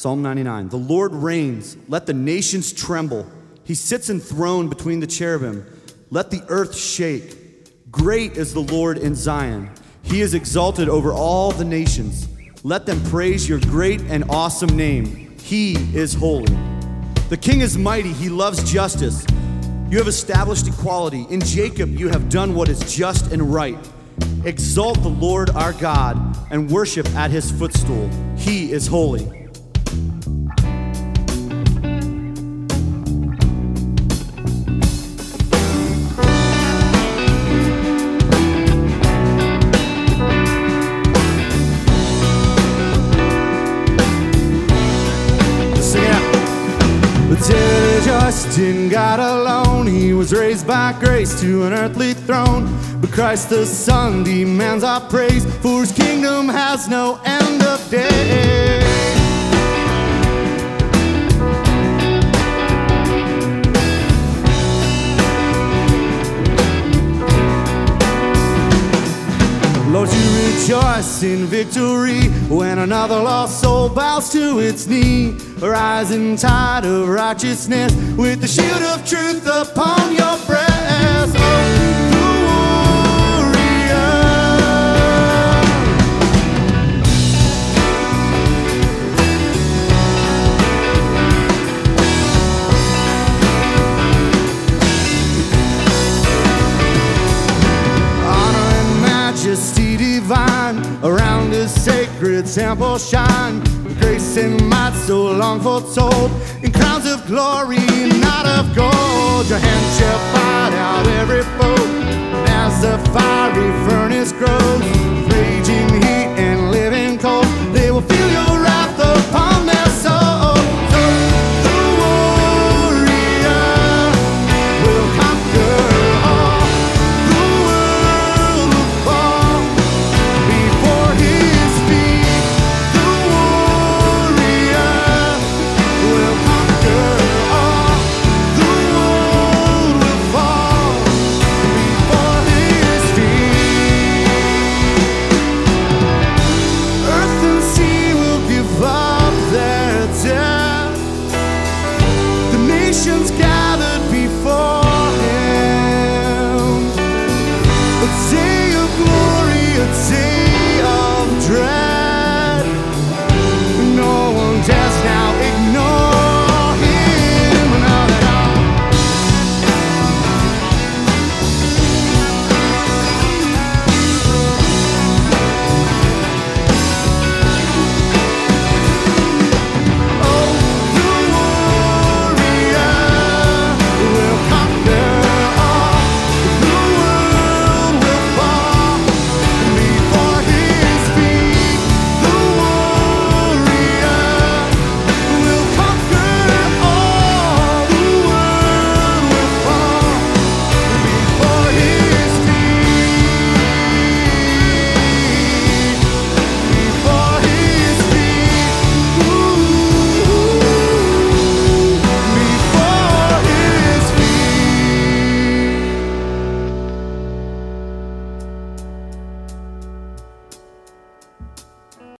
Psalm 99. The Lord reigns. Let the nations tremble. He sits enthroned between the cherubim. Let the earth shake. Great is the Lord in Zion. He is exalted over all the nations. Let them praise your great and awesome name. He is holy. The King is mighty. He loves justice. You have established equality. In Jacob you have done what is just and right. Exalt the Lord our God and worship at his footstool. He is holy. Rejoiced in God alone. He was raised by grace to an earthly throne. But Christ the Son demands our praise, for his kingdom has no end of days. Lord, you rejoice in victory when another lost soul bows to its knee. A rising tide of righteousness with the shield of truth upon your breast. Oh, majesty divine, around his sacred temple shine. With grace and might so long foretold, in crowns of glory, not of gold. Your hand shall fight out every foe, and as the fiery furnace grows, raging heat